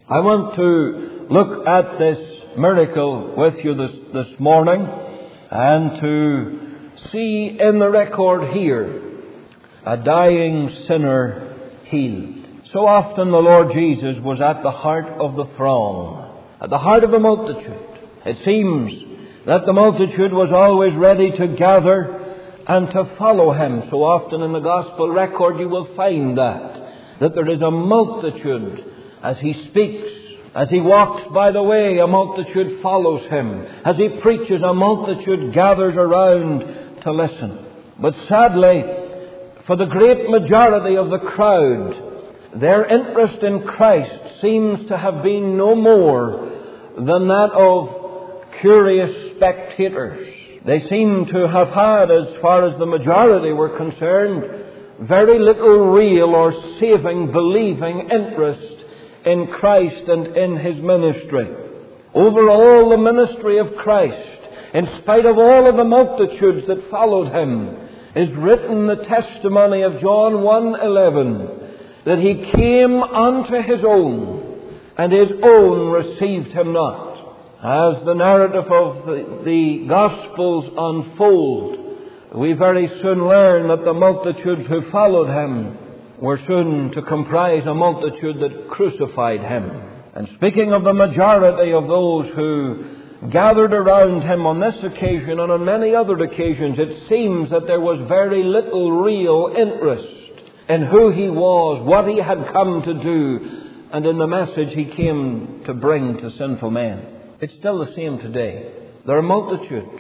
I want to look at this miracle with you this morning and to see in the record here a dying sinner healed. So often the Lord Jesus was at the heart of the throng, at the heart of the multitude. It seems that the multitude was always ready to gather and to follow him. So often in the gospel record you will find that there is a multitude as he speaks. As he walks by the way, a multitude follows him. As he preaches, a multitude gathers around to listen. But sadly, for the great majority of the crowd, their interest in Christ seems to have been no more than that of curious spectators. They seem to have had, as far as the majority were concerned, very little real or saving, believing interest in Christ and in his ministry. Over all the ministry of Christ, in spite of all of the multitudes that followed him, is written the testimony of John 1:11, that he came unto his own, and his own received him not. As the narrative of the Gospels unfold, we very soon learn that the multitudes who followed him were soon to comprise a multitude that crucified him. And speaking of the majority of those who gathered around him on this occasion and on many other occasions, it seems that there was very little real interest in who he was, what he had come to do, and in the message he came to bring to sinful men. It's still the same today. There are multitudes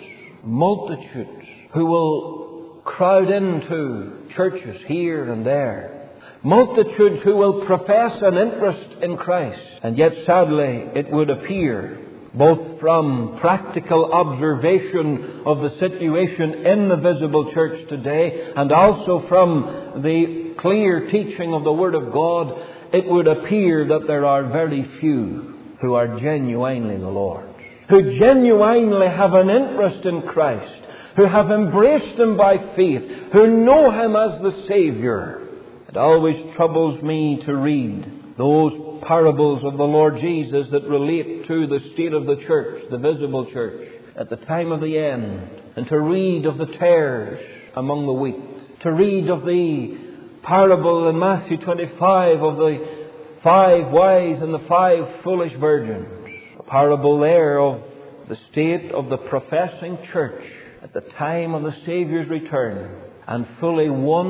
who will crowd into churches here and there. Multitudes who will profess an interest in Christ. And yet, sadly, it would appear, both from practical observation of the situation in the visible church today, and also from the clear teaching of the Word of God, it would appear that there are very few who are genuinely the Lord, who genuinely have an interest in Christ, who have embraced him by faith, who know him as the Savior. It always troubles me to read those parables of the Lord Jesus that relate to the state of the church, the visible church, at the time of the end, and to read of the tares among the wheat, to read of the parable in Matthew 25 of the 5 wise and the 5 foolish virgins, a parable there of the state of the professing church at the time of the Saviour's return. And fully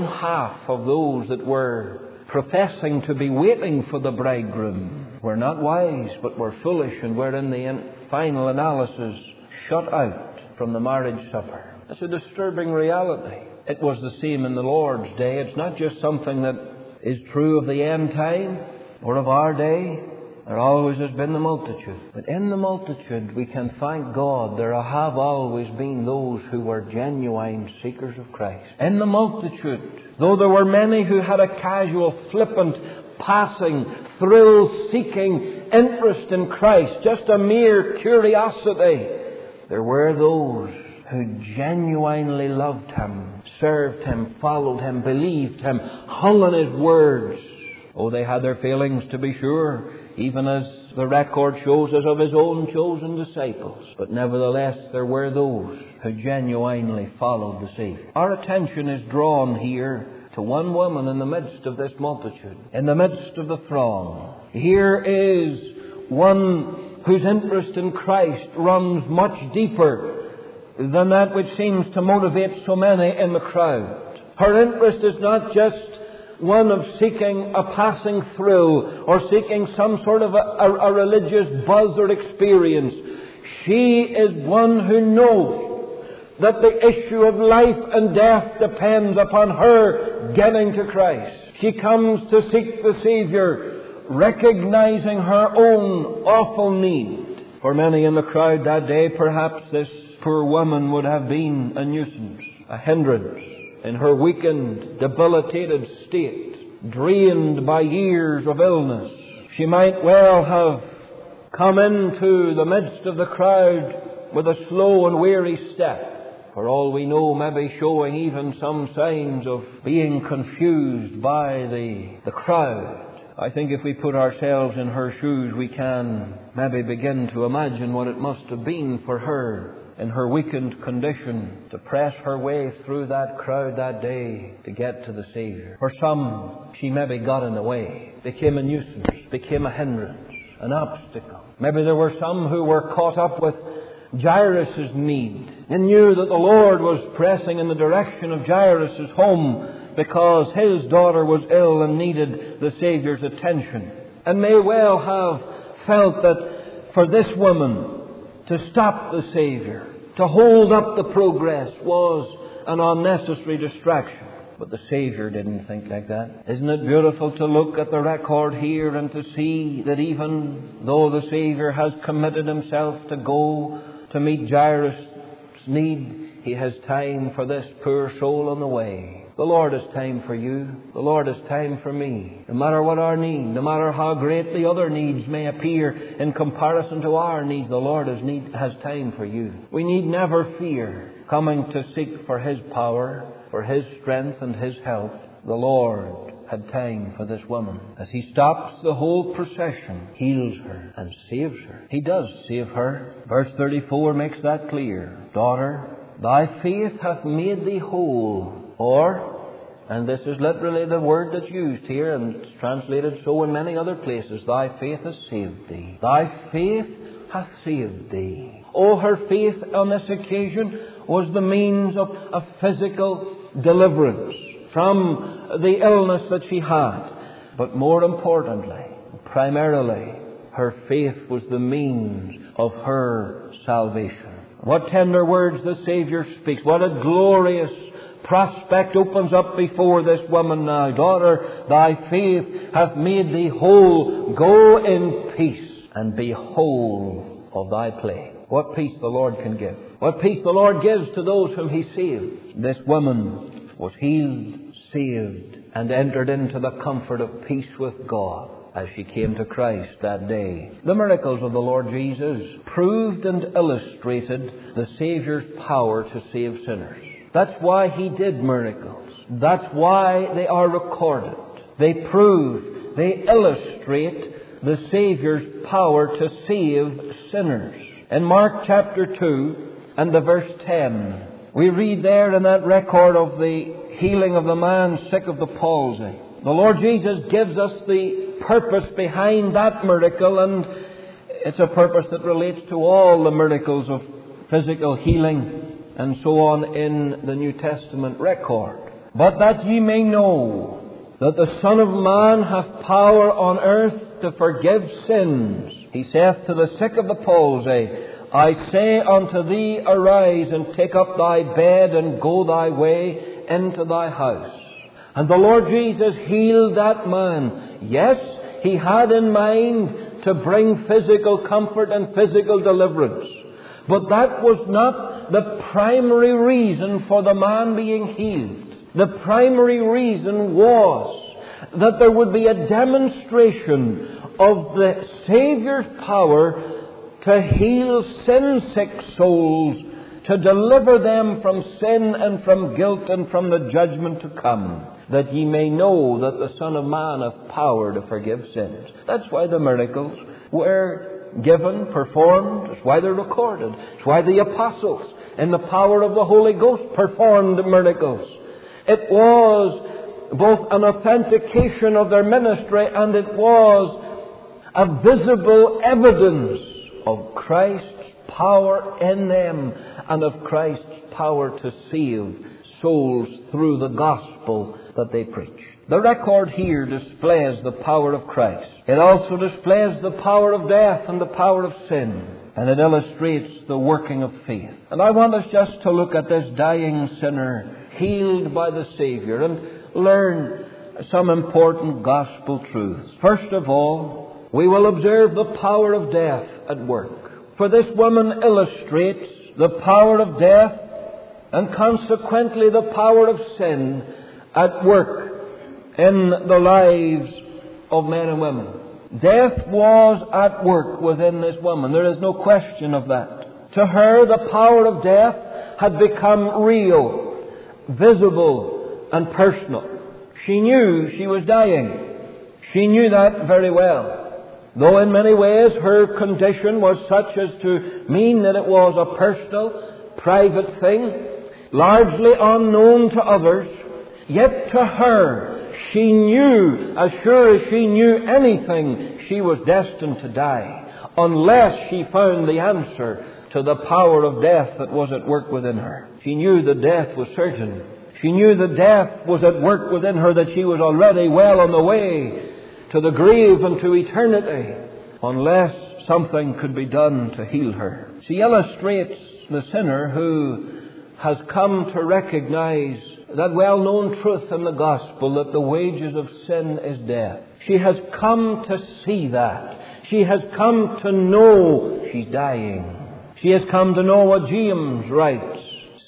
1/2 of those that were professing to be waiting for the bridegroom were not wise, but were foolish, and were in the final analysis shut out from the marriage supper. It's a disturbing reality. It was the same in the Lord's day. It's not just something that is true of the end time or of our day. There always has been the multitude. But in the multitude, we can thank God, there have always been those who were genuine seekers of Christ. In the multitude, though there were many who had a casual, flippant, passing, thrill-seeking interest in Christ, just a mere curiosity, there were those who genuinely loved him, served him, followed him, believed him, hung on his words. Oh, they had their failings, to be sure, even as the record shows us of his own chosen disciples. But nevertheless, there were those who genuinely followed the Savior. Our attention is drawn here to one woman in the midst of this multitude, in the midst of the throng. Here is one whose interest in Christ runs much deeper than that which seems to motivate so many in the crowd. Her interest is not just one of seeking a passing thrill or seeking some sort of a religious buzz or experience. She is one who knows that the issue of life and death depends upon her getting to Christ. She comes to seek the Savior, recognizing her own awful need. For many in the crowd that day, perhaps this poor woman would have been a nuisance, a hindrance. In her weakened, debilitated state, drained by years of illness, she might well have come into the midst of the crowd with a slow and weary step. For all we know, maybe showing even some signs of being confused by the crowd. I think if we put ourselves in her shoes, we can maybe begin to imagine what it must have been for her in her weakened condition to press her way through that crowd that day to get to the Savior. For some, she maybe got in the way, became a nuisance, became a hindrance, an obstacle. Maybe there were some who were caught up with Jairus' need and knew that the Lord was pressing in the direction of Jairus' home because his daughter was ill and needed the Savior's attention, and may well have felt that for this woman to stop the Savior, to hold up the progress, was an unnecessary distraction. But the Savior didn't think like that. Isn't it beautiful to look at the record here and to see that even though the Savior has committed himself to go to meet Jairus' need, he has time for this poor soul on the way. The Lord has time for you. The Lord has time for me. No matter what our need, no matter how great the other needs may appear in comparison to our needs, the Lord has time for you. We need never fear coming to seek for His power, for His strength and His help. The Lord had time for this woman. As He stops the whole procession, heals her and saves her. He does save her. Verse 34 makes that clear. Daughter, thy faith hath made thee whole. Or, and this is literally the word that's used here, and it's translated so in many other places, thy faith has saved thee. Thy faith hath saved thee. Oh, her faith on this occasion was the means of a physical deliverance from the illness that she had. But more importantly, primarily, her faith was the means of her salvation. What tender words the Savior speaks. What a glorious prospect opens up before this woman now. Daughter, thy faith hath made thee whole. Go in peace and be whole of thy plague. What peace the Lord can give. What peace the Lord gives to those whom He saves. This woman was healed, saved, and entered into the comfort of peace with God as she came to Christ that day. The miracles of the Lord Jesus proved and illustrated the Saviour's power to save sinners. That's why He did miracles. That's why they are recorded. They prove, they illustrate the Saviour's power to save sinners. In Mark chapter 2 and the verse 10, we read there in that record of the healing of the man sick of the palsy. The Lord Jesus gives us the purpose behind that miracle, and it's a purpose that relates to all the miracles of physical healing and so on in the New Testament record. But that ye may know that the Son of Man hath power on earth to forgive sins. He saith to the sick of the palsy, I say unto thee, arise and take up thy bed and go thy way into thy house. And the Lord Jesus healed that man. Yes, He had in mind to bring physical comfort and physical deliverance. But that was not the primary reason for the man being healed. The primary reason was that there would be a demonstration of the Saviour's power to heal sin-sick souls, to deliver them from sin and from guilt and from the judgment to come, that ye may know that the Son of Man hath power to forgive sins. That's why the miracles were given, performed. It's why they're recorded. It's why the apostles, in the power of the Holy Ghost, performed miracles. It was both an authentication of their ministry, and it was a visible evidence of Christ's power in them and of Christ's power to save souls through the gospel that they preach. The record here displays the power of Christ. It also displays the power of death and the power of sin. And it illustrates the working of faith. And I want us just to look at this dying sinner healed by the Savior and learn some important gospel truths. First of all, we will observe the power of death at work. For this woman illustrates the power of death and consequently the power of sin at work in the lives of men and women. Death was at work within this woman. There is no question of that. To her, the power of death had become real, visible, and personal. She knew she was dying. She knew that very well. Though in many ways her condition was such as to mean that it was a personal, private thing, largely unknown to others, yet to her, she knew, as sure as she knew anything, she was destined to die, unless she found the answer to the power of death that was at work within her. She knew that death was certain. She knew that death was at work within her, that she was already well on the way to the grave and to eternity, unless something could be done to heal her. She illustrates the sinner who has come to recognize that well-known truth in the gospel, that the wages of sin is death. She has come to see that. She has come to know she's dying. She has come to know what James writes: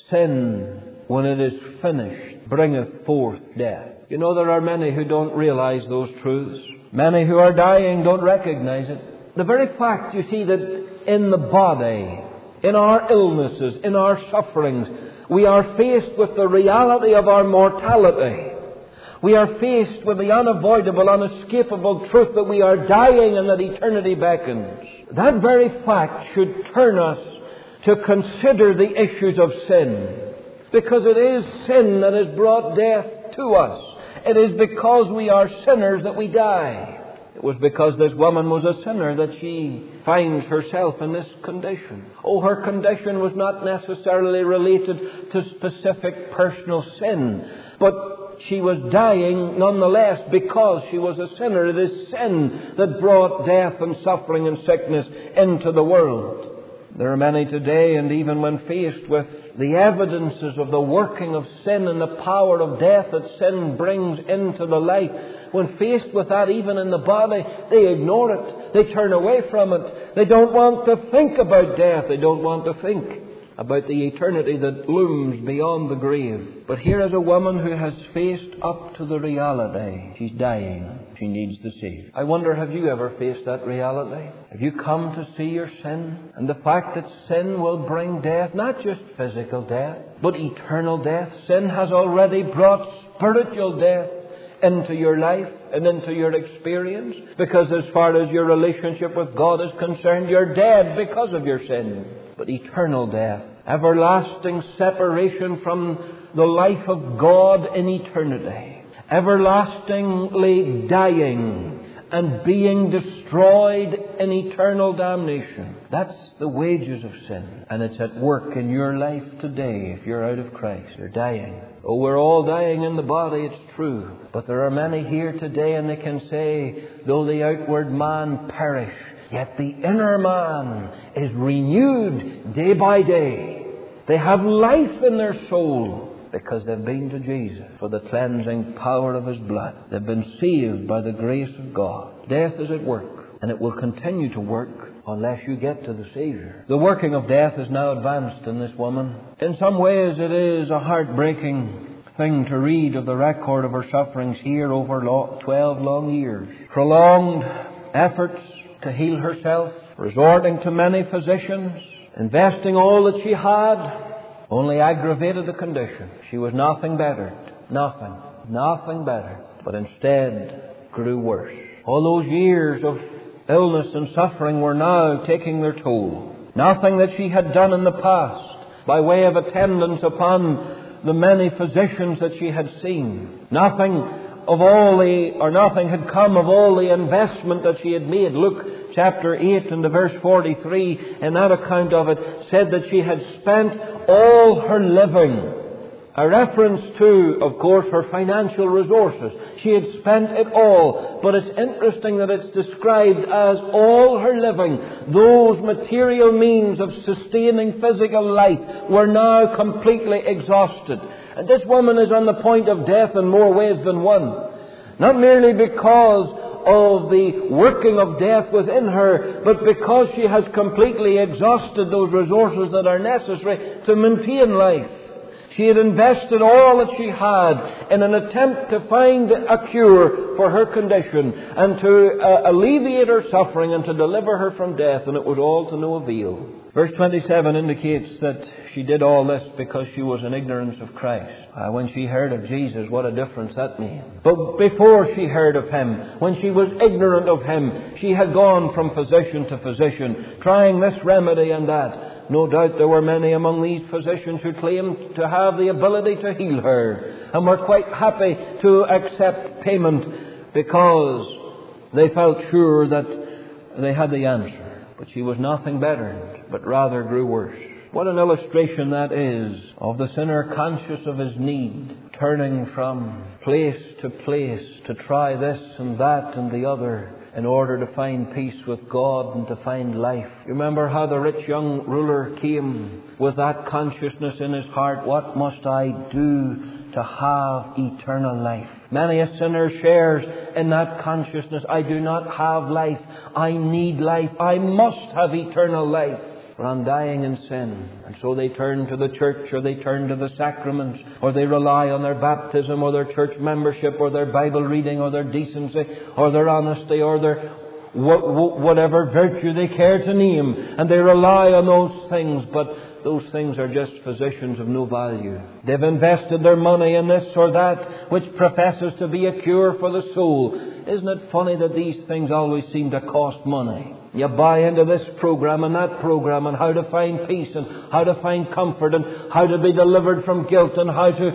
sin, when it is finished, bringeth forth death. You know, there are many who don't realize those truths. Many who are dying don't recognize it. The very fact, you see, that in the body, in our illnesses, in our sufferings, we are faced with the reality of our mortality. We are faced with the unavoidable, unescapable truth that we are dying and that eternity beckons. That very fact should turn us to consider the issues of sin, because it is sin that has brought death to us. It is because we are sinners that we die. It was because this woman was a sinner that she finds herself in this condition. Oh, her condition was not necessarily related to specific personal sin, but she was dying nonetheless because she was a sinner. It is sin that brought death and suffering and sickness into the world. There are many today, and even when faced with the evidences of the working of sin and the power of death that sin brings into the life, when faced with that even in the body, they ignore it. They turn away from it. They don't want to think about death. They don't want to think about the eternity that looms beyond the grave. But here is a woman who has faced up to the reality. She's dying. She needs the Savior. I wonder, have you ever faced that reality? Have you come to see your sin? And the fact that sin will bring death, not just physical death, but eternal death. Sin has already brought spiritual death into your life and into your experience, because as far as your relationship with God is concerned, you're dead because of your sin. But eternal death, everlasting separation from the life of God in eternity, everlastingly dying and being destroyed in eternal damnation. That's the wages of sin. And it's at work in your life today. If you're out of Christ, you're dying. Oh, we're all dying in the body, it's true. But there are many here today, and they can say, though the outward man perish, yet the inner man is renewed day by day. They have life in their soul because they've been to Jesus for the cleansing power of His blood. They've been saved by the grace of God. Death is at work, and it will continue to work unless you get to the Savior. The working of death is now advanced in this woman. In some ways it is a heartbreaking thing to read of the record of her sufferings here over 12 long years. Prolonged efforts to heal herself, resorting to many physicians, investing all that she had, only aggravated the condition. She was nothing bettered. Nothing better. But instead grew worse. All those years of illness and suffering were now taking their toll. Nothing that she had done in the past by way of attendance upon the many physicians that she had seen. Nothing had come of all the investment that she had made. Luke chapter 8 and the verse 43, in that account of it, said that she had spent all her living. A reference to, of course, her financial resources. She had spent it all. But it's interesting that it's described as all her living. Those material means of sustaining physical life were now completely exhausted. And this woman is on the point of death in more ways than one. Not merely because of the working of death within her, but because she has completely exhausted those resources that are necessary to maintain life. She had invested all that she had in an attempt to find a cure for her condition and to alleviate her suffering and to deliver her from death, and it was all to no avail. Verse 27 indicates that she did all this because she was in ignorance of Christ. When she heard of Jesus, what a difference that made. But before she heard of Him, when she was ignorant of Him, she had gone from physician to physician, trying this remedy and that. No doubt there were many among these physicians who claimed to have the ability to heal her, and were quite happy to accept payment because they felt sure that they had the answer. But she was nothing bettered, but rather grew worse. What an illustration that is of the sinner conscious of his need, turning from place to place to try this and that and the other in order to find peace with God and to find life. You remember how the rich young ruler came with that consciousness in his heart, what must I do to have eternal life? Many a sinner shares in that consciousness. I do not have life. I need life. I must have eternal life, for I'm dying in sin. And so they turn to the church, or they turn to the sacraments, or they rely on their baptism, or their church membership, or their Bible reading, or their decency, or their honesty, or their whatever virtue they care to name. And they rely on those things, but those things are just physicians of no value. They've invested their money in this or that which professes to be a cure for the soul. Isn't it funny that these things always seem to cost money? You buy into this program and that program, and how to find peace and how to find comfort and how to be delivered from guilt and how to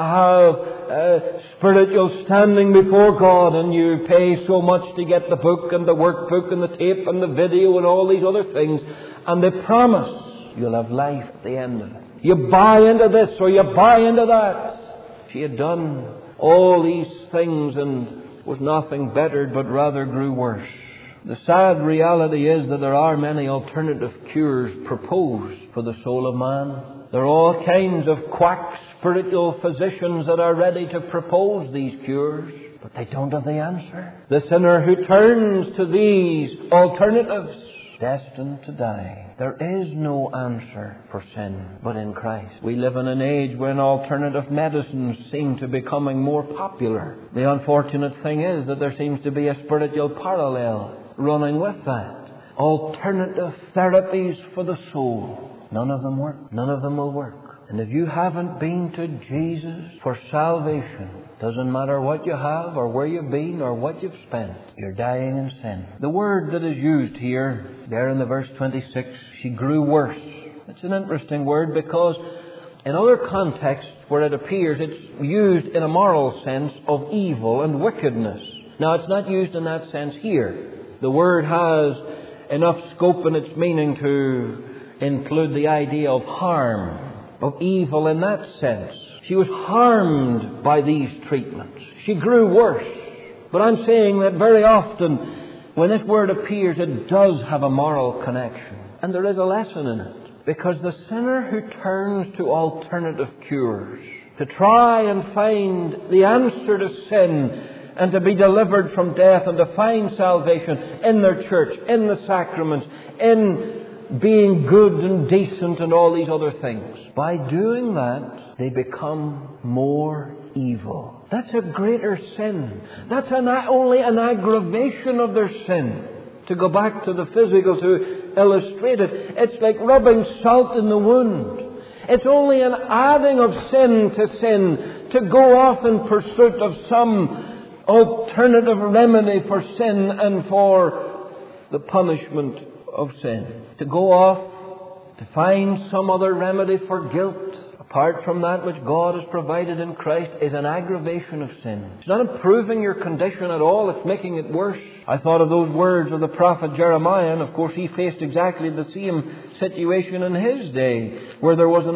have spiritual standing before God, and you pay so much to get the book and the workbook and the tape and the video and all these other things, and they promise you'll have life at the end of it. You buy into this or you buy into that. She had done all these things and was nothing bettered, but rather grew worse. The sad reality is that there are many alternative cures proposed for the soul of man. There are all kinds of quack spiritual physicians that are ready to propose these cures, but they don't have the answer. The sinner who turns to these alternatives, destined to die. There is no answer for sin but in Christ. We live in an age when alternative medicines seem to be becoming more popular. The unfortunate thing is that there seems to be a spiritual parallel running with that. Alternative therapies for the soul. None of them work. None of them will work. And if you haven't been to Jesus for salvation, doesn't matter what you have or where you've been or what you've spent, you're dying in sin. The word that is used here, there in the verse 26, she grew worse. It's an interesting word because in other contexts where it appears, it's used in a moral sense of evil and wickedness. Now, it's not used in that sense here. The word has enough scope in its meaning to include the idea of harm, of evil in that sense. She was harmed by these treatments. She grew worse. But I'm saying that very often when this word appears, it does have a moral connection. And there is a lesson in it. Because the sinner who turns to alternative cures, to try and find the answer to sin and to be delivered from death and to find salvation in their church, in the sacraments, in being good and decent and all these other things. By doing that, they become more evil. That's a greater sin. That's only an aggravation of their sin. To go back to the physical to illustrate it, it's like rubbing salt in the wound. It's only an adding of sin to sin, to go off in pursuit of some alternative remedy for sin and for the punishment of sin. To go off to find some other remedy for guilt apart from that which God has provided in Christ is an aggravation of sin. It's not improving your condition at all, it's making it worse. I thought of those words of the prophet Jeremiah, and of course he faced exactly the same situation in his day, where there was an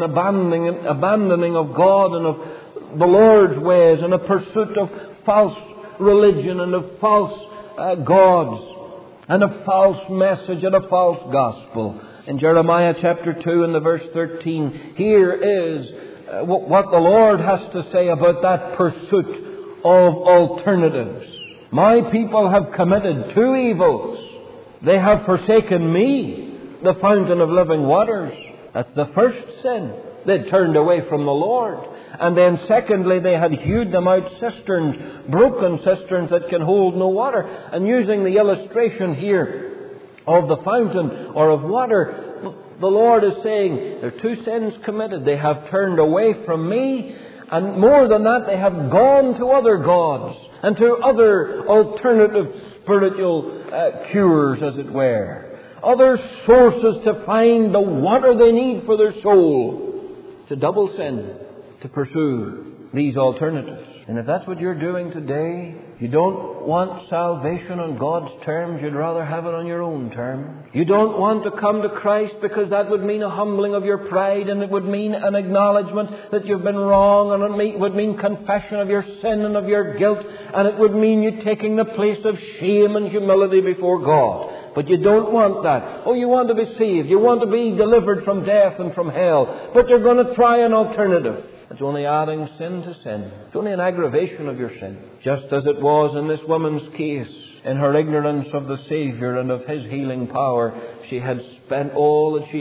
abandoning of God and of the Lord's ways and a pursuit of false religion and of false gods and a false message and a false gospel. In Jeremiah chapter 2 and the verse 13, here is what the Lord has to say about that pursuit of alternatives. My people have committed two evils. They have forsaken me, the fountain of living waters. That's the first sin. They turned away from the Lord. And then secondly, they had hewed them out cisterns, broken cisterns that can hold no water. And using the illustration here of the fountain or of water, The Lord is saying, there are two sins committed. They have turned away from me, and more than that, they have gone to other gods and to other alternative spiritual cures, as it were. Other sources to find the water they need for their soul. It's a double sin to pursue these alternatives. And if that's what you're doing today, you don't want salvation on God's terms, you'd rather have it on your own terms. You don't want to come to Christ because that would mean a humbling of your pride, and it would mean an acknowledgement that you've been wrong, and it would mean confession of your sin and of your guilt, and it would mean you taking the place of shame and humility before God. But you don't want that. Oh, you want to be saved. You want to be delivered from death and from hell. But you're going to try an alternative. It's only adding sin to sin. It's only an aggravation of your sin. Just as it was in this woman's case, in her ignorance of the Saviour and of His healing power, she had spent all that she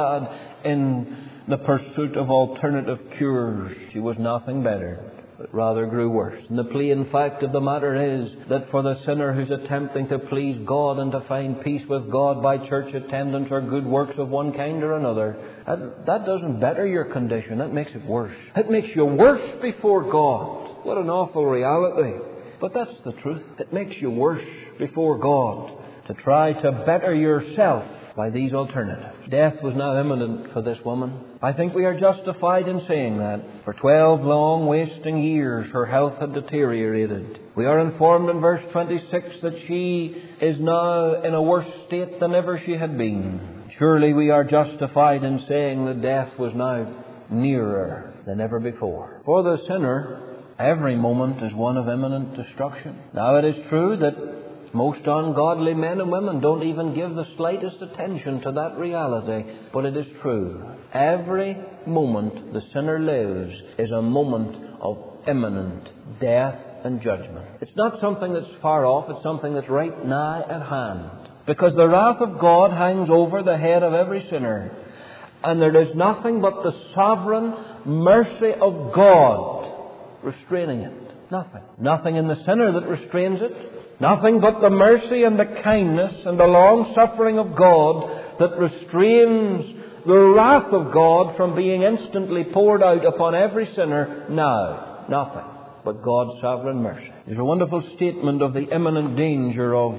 had in the pursuit of alternative cures. She was nothing better, but rather grew worse. And the plain fact of the matter is that for the sinner who's attempting to please God and to find peace with God by church attendance or good works of one kind or another, that doesn't better your condition. That makes it worse. It makes you worse before God. What an awful reality. But that's the truth. It makes you worse before God to try to better yourself by these alternatives. Death was now imminent for this woman. I think we are justified in saying that. For 12 long, wasting years, her health had deteriorated. We are informed in verse 26 that she is now in a worse state than ever she had been. Surely we are justified in saying that death was now nearer than ever before. For the sinner, every moment is one of imminent destruction. Now it is true that most ungodly men and women don't even give the slightest attention to that reality. But it is true. Every moment the sinner lives is a moment of imminent death and judgment. It's not something that's far off. It's something that's right nigh at hand. Because the wrath of God hangs over the head of every sinner. And there is nothing but the sovereign mercy of God restraining it. Nothing. Nothing in the sinner that restrains it. Nothing but the mercy and the kindness and the long-suffering of God that restrains the wrath of God from being instantly poured out upon every sinner now. Nothing but God's sovereign mercy. There's a wonderful statement of the imminent danger of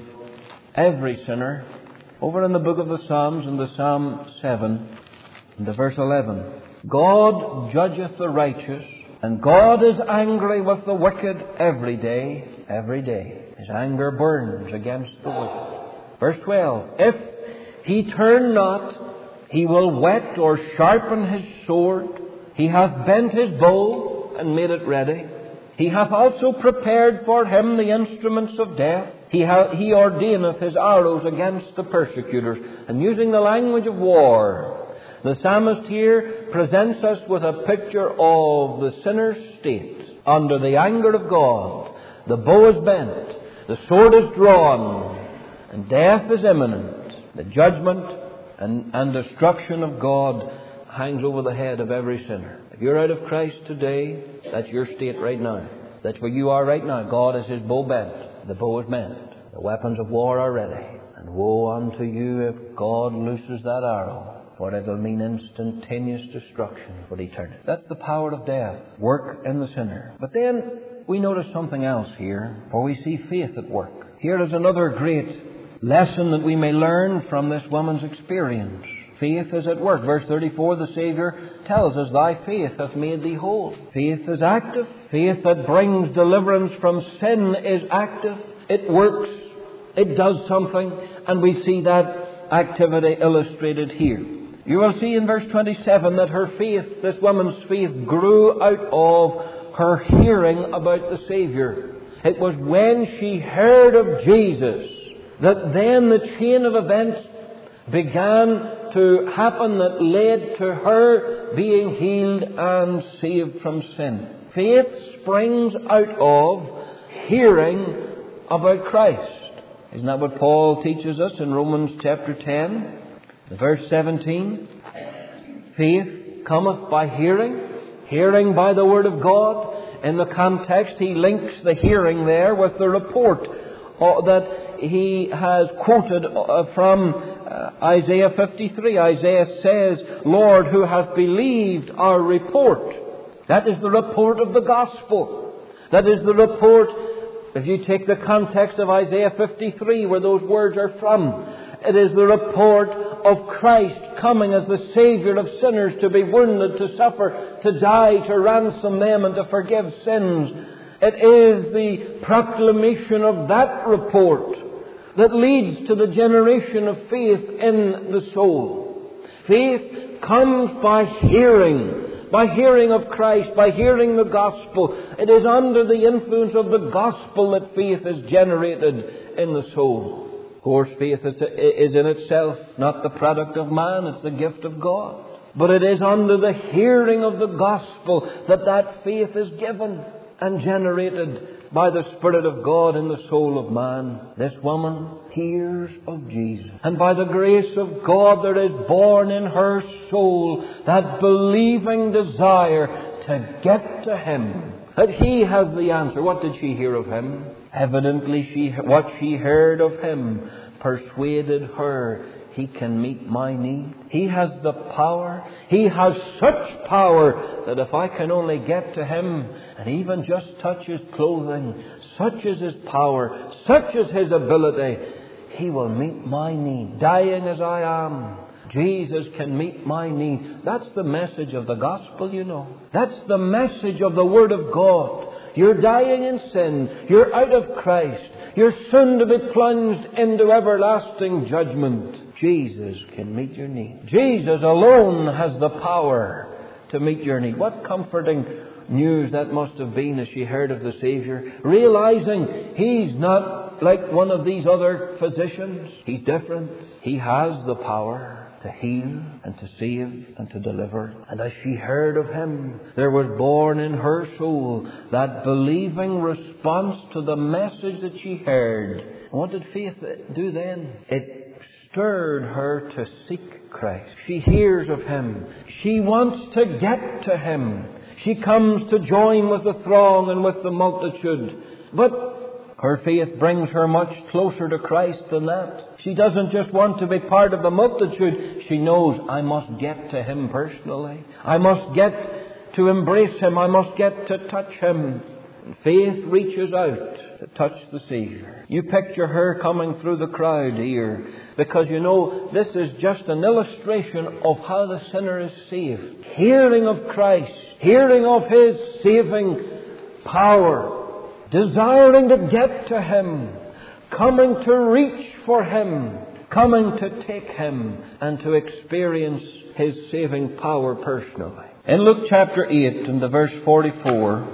every sinner over in the book of the Psalms, in the Psalm 7, in the verse 11. God judgeth the righteous, and God is angry with the wicked every day. Every day. His anger burns against the wicked. Verse 12. If he turn not, he will whet or sharpen his sword. He hath bent his bow and made it ready. He hath also prepared for him the instruments of death. He ordaineth his arrows against the persecutors. And using the language of war, the psalmist here presents us with a picture of the sinner's state under the anger of God. The bow is bent, the sword is drawn, and death is imminent. The judgment and destruction of God hangs over the head of every sinner. If you're out of Christ today, that's your state right now. That's where you are right now. God is his bow bent. The bow is bent. The weapons of war are ready. And woe unto you if God looses that arrow, for it will mean instantaneous destruction for eternity. That's the power of death, work in the sinner. But then we notice something else here, for we see faith at work. Here is another great lesson that we may learn from this woman's experience. Faith is at work. Verse 34, the Saviour tells us, thy faith hath made thee whole. Faith is active. Faith that brings deliverance from sin is active. It works. It does something. And we see that activity illustrated here. You will see in verse 27 that her faith, this woman's faith, grew out of her hearing about the Saviour. It was when she heard of Jesus that then the chain of events began to happen that led to her being healed and saved from sin. Faith springs out of hearing about Christ. Isn't that what Paul teaches us in Romans chapter 10, verse 17? Faith cometh by hearing, hearing by the word of God. In the context, he links the hearing there with the report that he has quoted from Isaiah 53. Isaiah says, Lord, who hath believed our report? That is the report of the gospel. That is the report, if you take the context of Isaiah 53, where those words are from, it is the report of Christ coming as the Savior of sinners, to be wounded, to suffer, to die, to ransom them and to forgive sins. It is the proclamation of that report that leads to the generation of faith in the soul. Faith comes by hearing of Christ, by hearing the gospel. It is under the influence of the gospel that faith is generated in the soul. Of course, faith is in itself not the product of man, it's the gift of God. But it is under the hearing of the gospel that faith is given and generated by the Spirit of God in the soul of man. This woman hears of Jesus, and by the grace of God there is born in her soul that believing desire to get to Him, that He has the answer. What did she hear of Him? Evidently, what she heard of Him persuaded her. He can meet my need. He has the power. He has such power that if I can only get to Him and even just touch His clothing, such is His power, such is His ability, He will meet my need. Dying as I am, Jesus can meet my need. That's the message of the gospel, you know. That's the message of the Word of God. You're dying in sin. You're out of Christ. You're soon to be plunged into everlasting judgment. Jesus can meet your need. Jesus alone has the power to meet your need. What comforting news that must have been as she heard of the Savior, realizing He's not like one of these other physicians. He's different. He has the power to heal and to save and to deliver. And as she heard of Him, there was born in her soul that believing response to the message that she heard. What did faith do then? It stirred her to seek Christ. She hears of Him. She wants to get to Him. She comes to join with the throng and with the multitude. But her faith brings her much closer to Christ than that. She doesn't just want to be part of the multitude. She knows, I must get to Him personally. I must get to embrace Him. I must get to touch Him. And faith reaches out to touch the Savior. You picture her coming through the crowd here, because you know this is just an illustration of how the sinner is saved. Hearing of Christ, hearing of His saving power, desiring to get to Him, coming to reach for Him, coming to take Him and to experience His saving power personally. In Luke chapter 8 and the verse 44,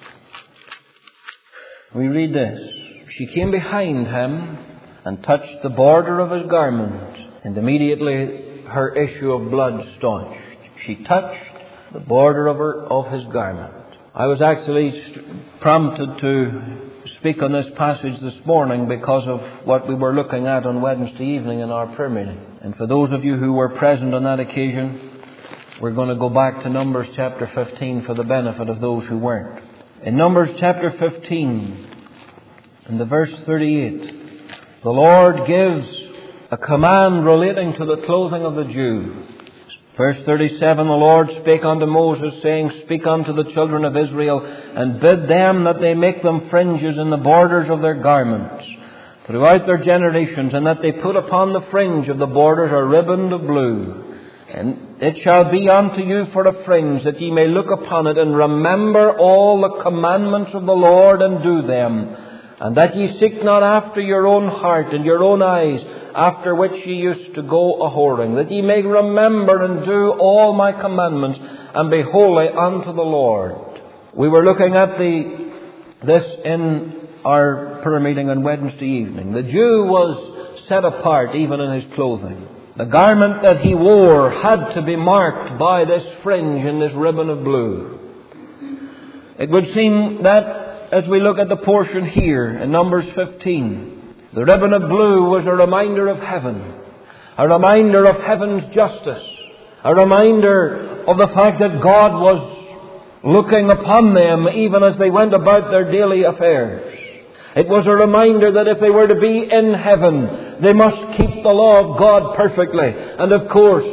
we read this. She came behind Him and touched the border of His garment, and immediately her issue of blood staunched. She touched the border of His garment. I was actually prompted to speak on this passage this morning because of what we were looking at on Wednesday evening in our prayer meeting. And for those of you who were present on that occasion, we're going to go back to Numbers chapter 15 for the benefit of those who weren't. In Numbers chapter 15, in the verse 38, the Lord gives a command relating to the clothing of the Jew. Verse 37, the Lord spake unto Moses, saying, Speak unto the children of Israel, and bid them that they make them fringes in the borders of their garments throughout their generations, and that they put upon the fringe of the borders a riband of blue. And it shall be unto you for a fringe, that ye may look upon it, and remember all the commandments of the Lord, and do them. And that ye seek not after your own heart and your own eyes, after which ye used to go a-whoring, that ye may remember and do all my commandments, and be holy unto the Lord. We were looking at this in our prayer meeting on Wednesday evening. The Jew was set apart even in his clothing. The garment that he wore had to be marked by this fringe and this ribbon of blue. It would seem that as we look at the portion here in Numbers 15, the ribbon of blue was a reminder of heaven, a reminder of heaven's justice, a reminder of the fact that God was looking upon them even as they went about their daily affairs. It was a reminder that if they were to be in heaven, they must keep the law of God perfectly. And of course,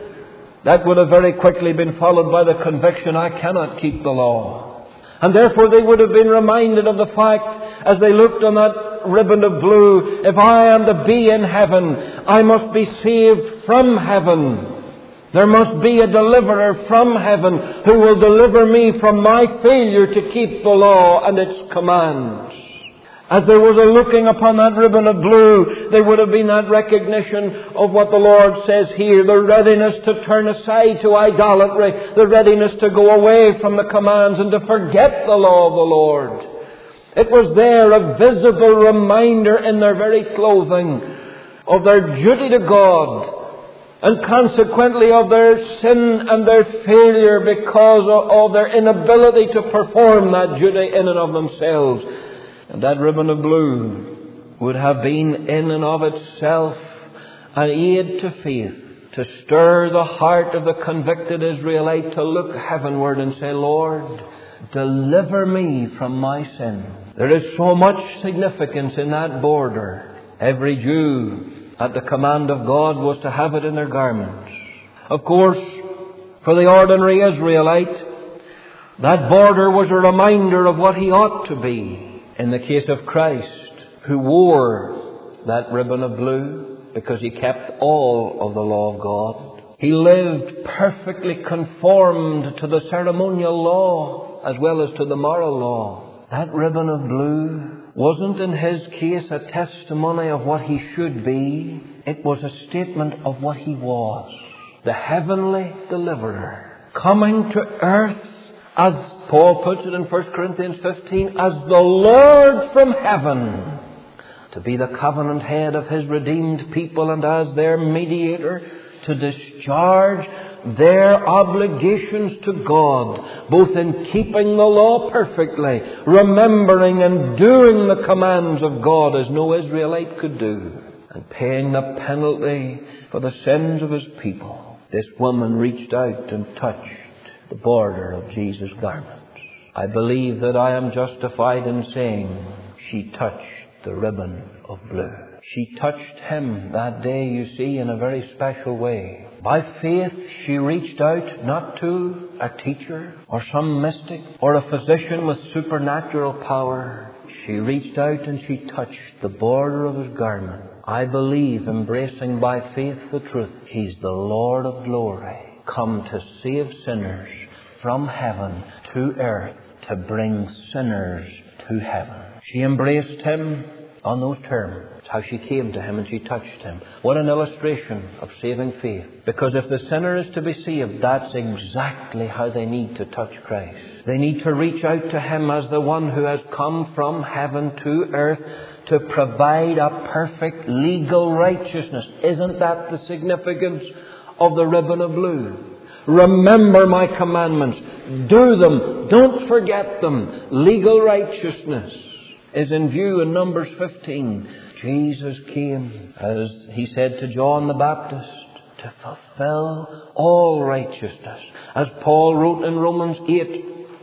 that would have very quickly been followed by the conviction, I cannot keep the law. And therefore they would have been reminded of the fact, as they looked on that ribbon of blue, if I am to be in heaven, I must be saved from heaven. There must be a deliverer from heaven who will deliver me from my failure to keep the law and its commands. As there was a looking upon that ribbon of blue, there would have been that recognition of what the Lord says here, the readiness to turn aside to idolatry, the readiness to go away from the commands and to forget the law of the Lord. It was there a visible reminder in their very clothing of their duty to God, and consequently of their sin and their failure because of their inability to perform that duty in and of themselves. And that ribbon of blue would have been in and of itself an aid to faith, to stir the heart of the convicted Israelite to look heavenward and say, Lord, deliver me from my sin. There is so much significance in that border. Every Jew, at the command of God, was to have it in their garments. Of course, for the ordinary Israelite, that border was a reminder of what he ought to be. In the case of Christ, who wore that ribbon of blue because he kept all of the law of God, he lived perfectly conformed to the ceremonial law as well as to the moral law. That ribbon of blue wasn't in his case a testimony of what he should be. It was a statement of what he was. The heavenly deliverer, coming to earth, as Paul puts it in 1 Corinthians 15, as the Lord from heaven, to be the covenant head of his redeemed people and as their mediator, to discharge their obligations to God, both in keeping the law perfectly, remembering and doing the commands of God as no Israelite could do, and paying the penalty for the sins of his people. This woman reached out and touched the border of Jesus' garment. I believe that I am justified in saying she touched the ribbon of blue. She touched him that day, you see, in a very special way. By faith, she reached out not to a teacher or some mystic or a physician with supernatural power. She reached out and she touched the border of his garment. I believe, embracing by faith the truth, he's the Lord of glory, come to save sinners from heaven to earth, to bring sinners to heaven. She embraced him on those terms. How she came to him and she touched him. What an illustration of saving faith. Because if the sinner is to be saved, that's exactly how they need to touch Christ. They need to reach out to him as the one who has come from heaven to earth to provide a perfect legal righteousness. Isn't that the significance of the ribbon of blue? Remember my commandments. Do them. Don't forget them. Legal righteousness is in view in Numbers 15. Jesus came, as he said to John the Baptist, to fulfill all righteousness. As Paul wrote in Romans 8,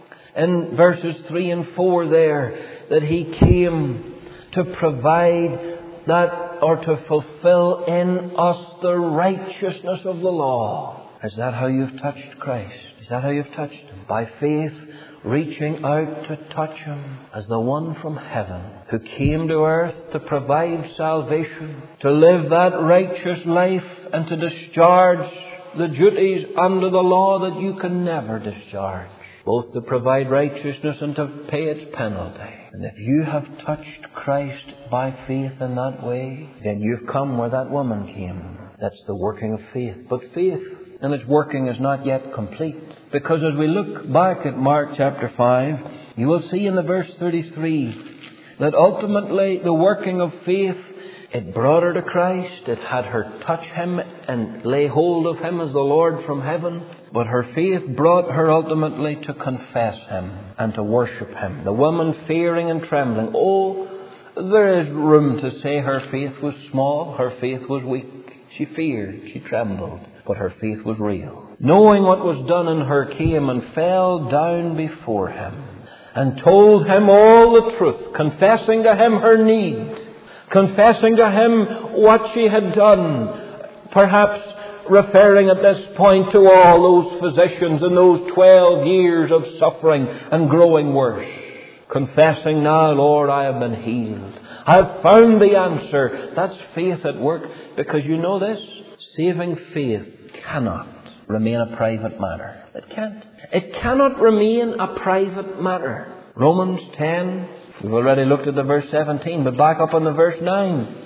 in verses 3 and 4 there, that he came to provide that, or to fulfill in us the righteousness of the law. Is that how you've touched Christ? Is that how you've touched him? By faith, reaching out to touch him as the one from heaven who came to earth to provide salvation, to live that righteous life and to discharge the duties under the law that you can never discharge, both to provide righteousness and to pay its penalty. And if you have touched Christ by faith in that way, then you've come where that woman came. That's the working of faith. But faith and its working is not yet complete. Because as we look back at Mark chapter 5, you will see in the verse 33 that ultimately the working of faith, it brought her to Christ. It had her touch him and lay hold of him as the Lord from heaven. But her faith brought her ultimately to confess him and to worship him. The woman fearing and trembling. Oh, there is room to say her faith was small. Her faith was weak. She feared. She trembled. But her faith was real. Knowing what was done in her, came and fell down before him. and told him all the truth, confessing to him her need, confessing to him what she had done, perhaps referring at this point to all those physicians and those 12 years of suffering and growing worse. Confessing, now, Lord, I have been healed. I have found the answer. That's faith at work. Because you know this, saving faith cannot remain a private matter. It can't. It cannot remain a private matter. Romans 10, we've already looked at the verse 17, but back up on the verse 9.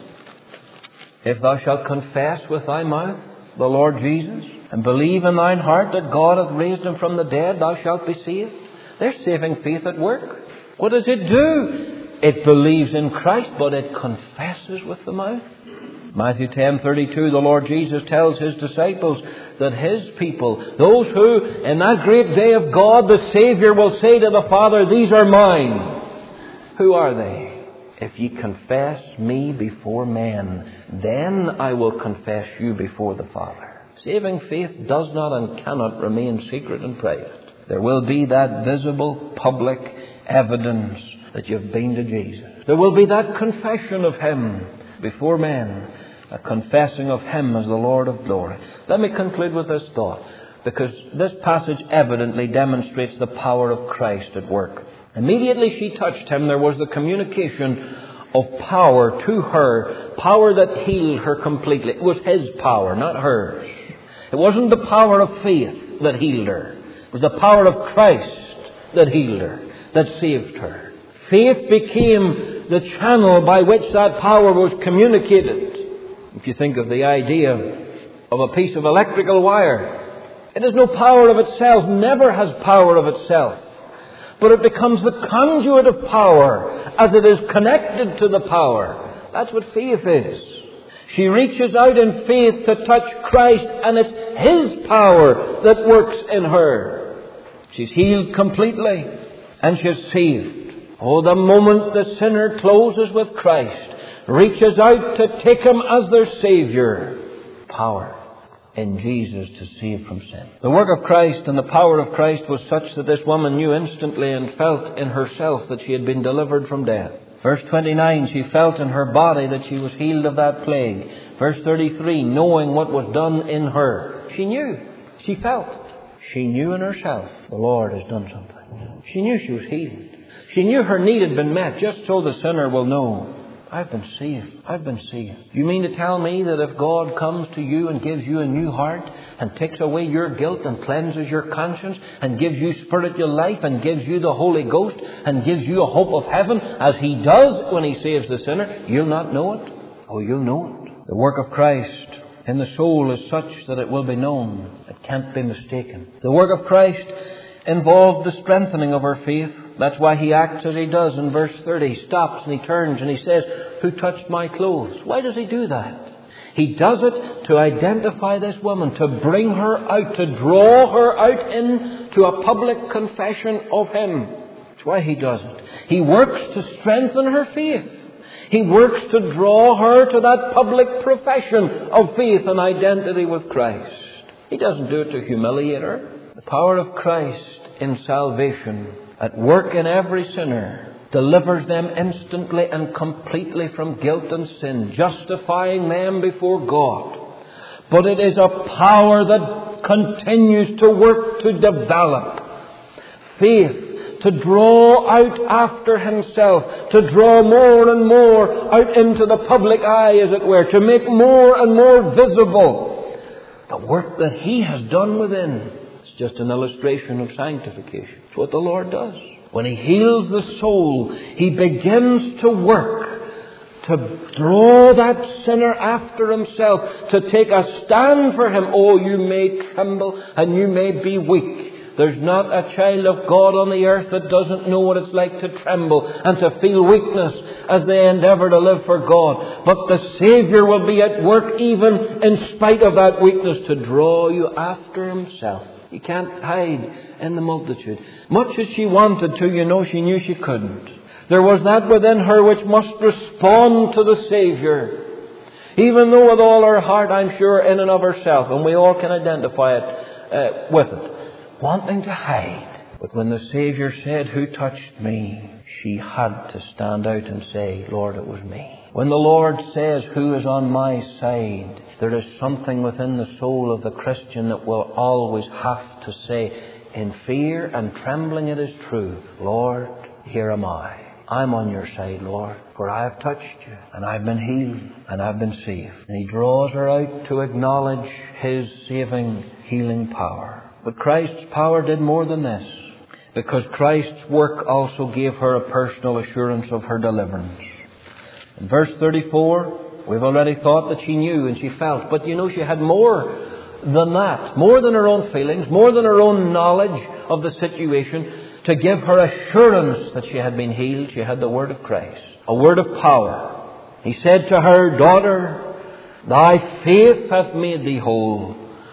If thou shalt confess with thy mouth the Lord Jesus, and believe in thine heart that God hath raised him from the dead, thou shalt be saved. There's saving faith at work. What does it do? It believes in Christ, but it confesses with the mouth. Matthew 10:32, the Lord Jesus tells his disciples that his people, those who in that great day of God, the Saviour will say to the Father, these are mine. Who are they? If ye confess me before men, then I will confess you before the Father. Saving faith does not and cannot remain secret and private. There will be that visible, public evidence that you've been to Jesus. There will be that confession of him before men, a confessing of him as the Lord of glory. Let me conclude with this thought, because this passage evidently demonstrates the power of Christ at work. Immediately she touched him, there was the communication of power to her, power that healed her completely. It was his power, not hers. It wasn't the power of faith that healed her. It was the power of Christ that healed her, that saved her. Faith became the channel by which that power was communicated. If you think of the idea of a piece of electrical wire, it has no power of itself, never has power of itself. But it becomes the conduit of power as it is connected to the power. That's what faith is. She reaches out in faith to touch Christ, and it's his power that works in her. She's healed completely, and she's saved. Oh, the moment the sinner closes with Christ, reaches out to take him as their Saviour, power in Jesus to save from sin. The work of Christ and the power of Christ was such that this woman knew instantly and felt in herself that she had been delivered from death. Verse 29, she felt in her body that she was healed of that plague. Verse 33, knowing what was done in her. She knew. She felt. She knew in herself, the Lord has done something. She knew she was healed. She knew her need had been met, just so the sinner will know. I've been saved. I've been saved. You mean to tell me that if God comes to you and gives you a new heart and takes away your guilt and cleanses your conscience and gives you spiritual life and gives you the Holy Ghost and gives you a hope of heaven, as he does when he saves the sinner, you'll not know it? Oh, you'll know it. The work of Christ in the soul is such that it will be known. It can't be mistaken. The work of Christ involved the strengthening of her faith. That's why he acts as he does in verse 30. He stops and he turns and he says, who touched my clothes? Why does he do that? He does it to identify this woman, to bring her out, to draw her out into a public confession of him. That's why he does it. He works to strengthen her faith. He works to draw her to that public profession of faith and identity with Christ. He doesn't do it to humiliate her. The power of Christ in salvation at work in every sinner delivers them instantly and completely from guilt and sin, justifying them before God. But it is a power that continues to work to develop faith, to draw out after himself, to draw more and more out into the public eye, as it were, to make more and more visible the work that he has done within. It's just an illustration of sanctification. It's what the Lord does. When he heals the soul, he begins to work to draw that sinner after himself, to take a stand for him. Oh, you may tremble and you may be weak. There's not a child of God on the earth that doesn't know what it's like to tremble and to feel weakness as they endeavour to live for God. But the Saviour will be at work even in spite of that weakness to draw you after himself. You can't hide in the multitude. Much as she wanted to, you know, she knew she couldn't. There was that within her which must respond to the Saviour. Even though with all her heart, I'm sure, in and of herself, and we all can identify it with it, wanting to hide. But when the Saviour said, "Who touched me?" she had to stand out and say, "Lord, it was me." When the Lord says, "Who is on my side?" there is something within the soul of the Christian that will always have to say, in fear and trembling it is true, "Lord, here am I. I'm on your side, Lord, for I have touched you, and I've been healed, and I've been saved." And he draws her out to acknowledge his saving, healing power. But Christ's power did more than this, because Christ's work also gave her a personal assurance of her deliverance. In verse 34, we've already thought that she knew and she felt, but she had more than that, more than her own feelings, more than her own knowledge of the situation. To give her assurance that she had been healed, she had the word of Christ, a word of power. He said to her, "Daughter, thy faith hath made thee whole.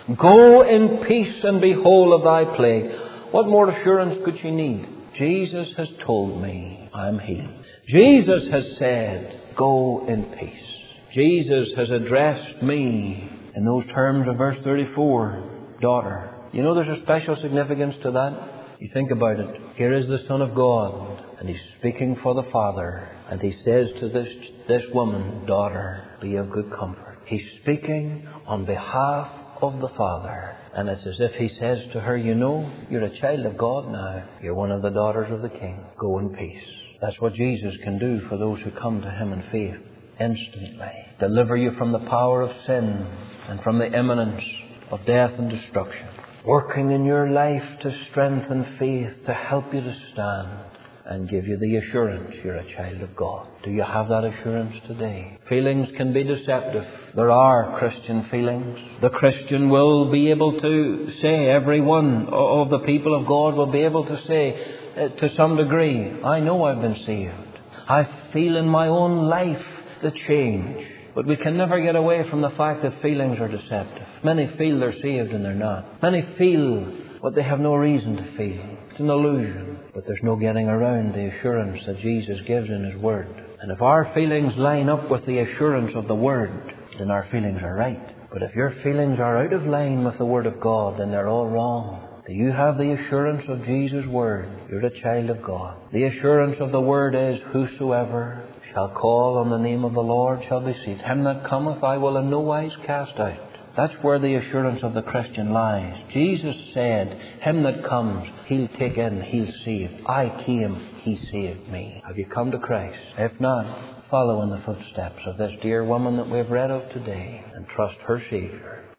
Go in peace and be whole of thy plague." What more assurance could she need? Jesus has told me I am healed. Jesus has said, "Go in peace." Jesus has addressed me in those terms of verse 34, "Daughter." There's a special significance to that. You think about it. Here is the Son of God, and he's speaking for the Father, and he says to this woman, "Daughter, be of good comfort." He's speaking on behalf of the Father, and it's as if he says to her, "You're a child of God now. You're one of the daughters of the King. Go in peace." That's what Jesus can do for those who come to him in faith. Instantly deliver you from the power of sin and from the imminence of death and destruction. Working in your life to strengthen faith, to help you to stand and give you the assurance you're a child of God. Do you have that assurance today? Feelings can be deceptive. There are Christian feelings. The Christian will be able to say, every one of the people of God will be able to say, to some degree, "I know I've been saved. I feel in my own life the change." But we can never get away from the fact that feelings are deceptive. Many feel they're saved and they're not. Many feel what they have no reason to feel. It's an illusion. But there's no getting around the assurance that Jesus gives in his word. And if our feelings line up with the assurance of the word, then our feelings are right. But if your feelings are out of line with the word of God, then they're all wrong. Do you have the assurance of Jesus' word? You're a child of God. The assurance of the word is, "Whosoever shall call on the name of the Lord shall be saved. Him that cometh I will in no wise cast out." That's where the assurance of the Christian lies. Jesus said, "Him that comes, he'll take in, he'll save. I came, he saved me." Have you come to Christ? If not, follow in the footsteps of this dear woman that we've read of today and trust her Saviour.